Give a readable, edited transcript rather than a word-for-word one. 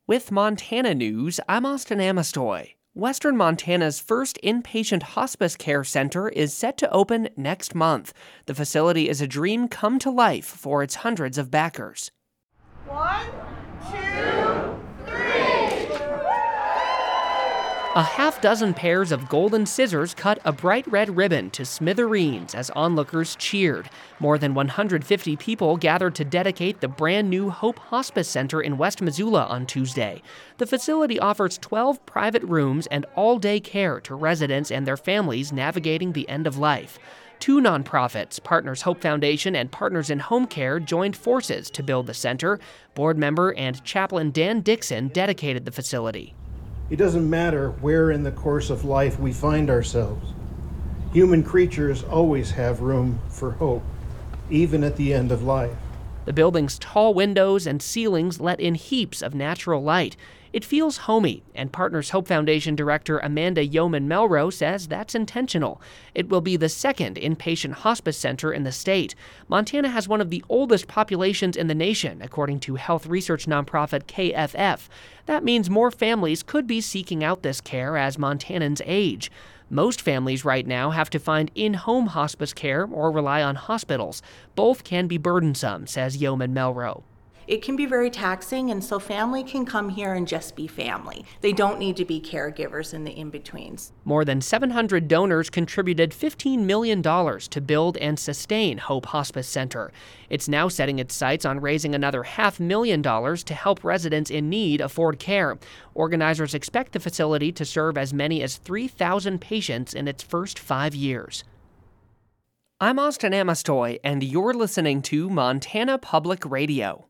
With Montana News, I'm Austin Amestoy. Western Montana's first inpatient hospice care center is set to open next month. The facility is a dream come to life for its hundreds of backers. 1, 2, 3. A half-dozen pairs of golden scissors cut a bright red ribbon to smithereens as onlookers cheered. More than 150 people gathered to dedicate the brand-new Hope Hospice Center in West Missoula on Tuesday. The facility offers 12 private rooms and all-day care to residents and their families navigating the end of life. Two nonprofits, Partners Hope Foundation and Partners in Home Care, joined forces to build the center. Board member and chaplain Dan Dixon dedicated the facility. It doesn't matter where in the course of life we find ourselves. Human creatures always have room for hope, even at the end of life. The building's tall windows and ceilings let in heaps of natural light. It feels homey, and Partners Hope Foundation Director Amanda Yeoman-Melrose says that's intentional. It will be the second inpatient hospice center in the state. Montana has one of the oldest populations in the nation, according to health research nonprofit KFF. That means more families could be seeking out this care as Montanans age. Most families right now have to find in-home hospice care or rely on hospitals. Both can be burdensome, says Yeoman-Melrose. It can be very taxing, and so family can come here and just be family. They don't need to be caregivers in the in-betweens. More than 700 donors contributed $15 million to build and sustain Hope Hospice Center. It's now setting its sights on raising another $500,000 to help residents in need afford care. Organizers expect the facility to serve as many as 3,000 patients in its first 5 years. I'm Austin Amestoy, and you're listening to Montana Public Radio.